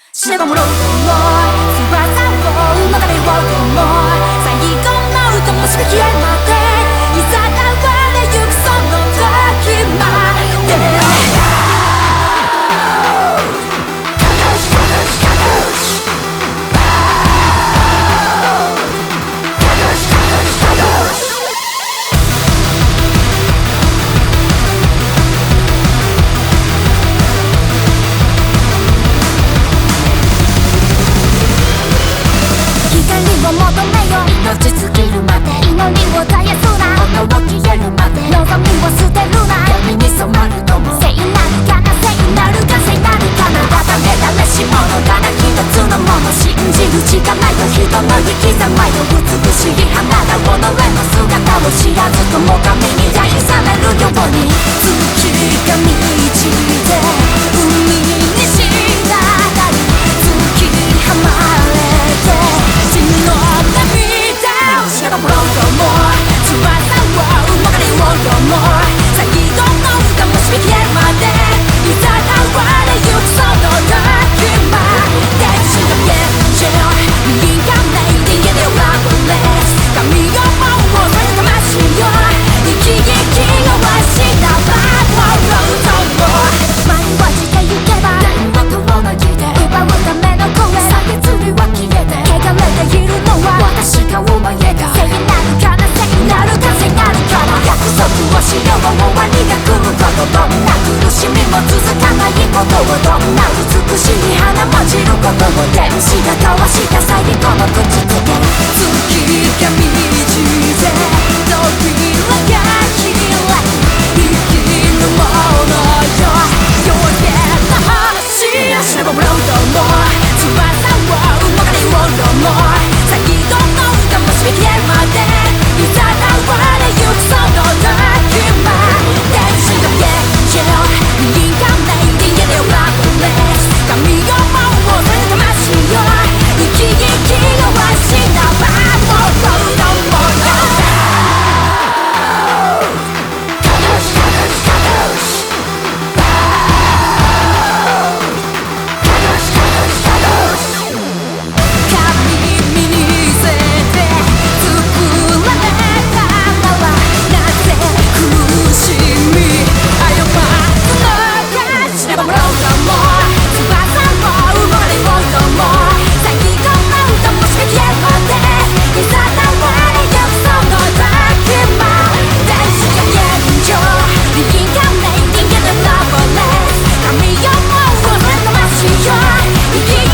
死ねばもろうと思い翼を曲がれようと思い最後の歌も締め切れまでいざ流れゆくその時まで求めよ命尽きるまで祈りを絶やすな炎を消えるまで望みを捨てるな闇に染まるのも聖なるかな聖なるか聖なるかなダメだめし者だな一つのもの信じるしかないよ人の生き様よ美しい花だ己の姿を知らずとも神に愛されるように月が満ちて海に滴り月離れて死ねばもろうと思い翼を曲がれようと思い最後の歌も締め切れるまでいざ流れゆくその時まで死の現状Reincarnating in your loveless 神よもうそれ魂よ生き生きが死なばもろうと思い迷わしてゆけば何を遠のいて奪うための声髭釣りは消えて汚れているのは私が思い描く聖なるかな聖なるか聖なるかな約束をしよう終わりが来ることどんな苦しみも続かないことをどんな美しい花も散ることを天使が交わした最後の口づけ月が満ちて扉が開く生きるものよ夜明けの星死ねばもらうと思い翼を曲がれようと思い最後の歌も締め切れるまでいざ流れゆくその時まで死の現状Reincarnating in your loveless 神よもうそれの魂よ生き生きが死なばもろうと思うよ生き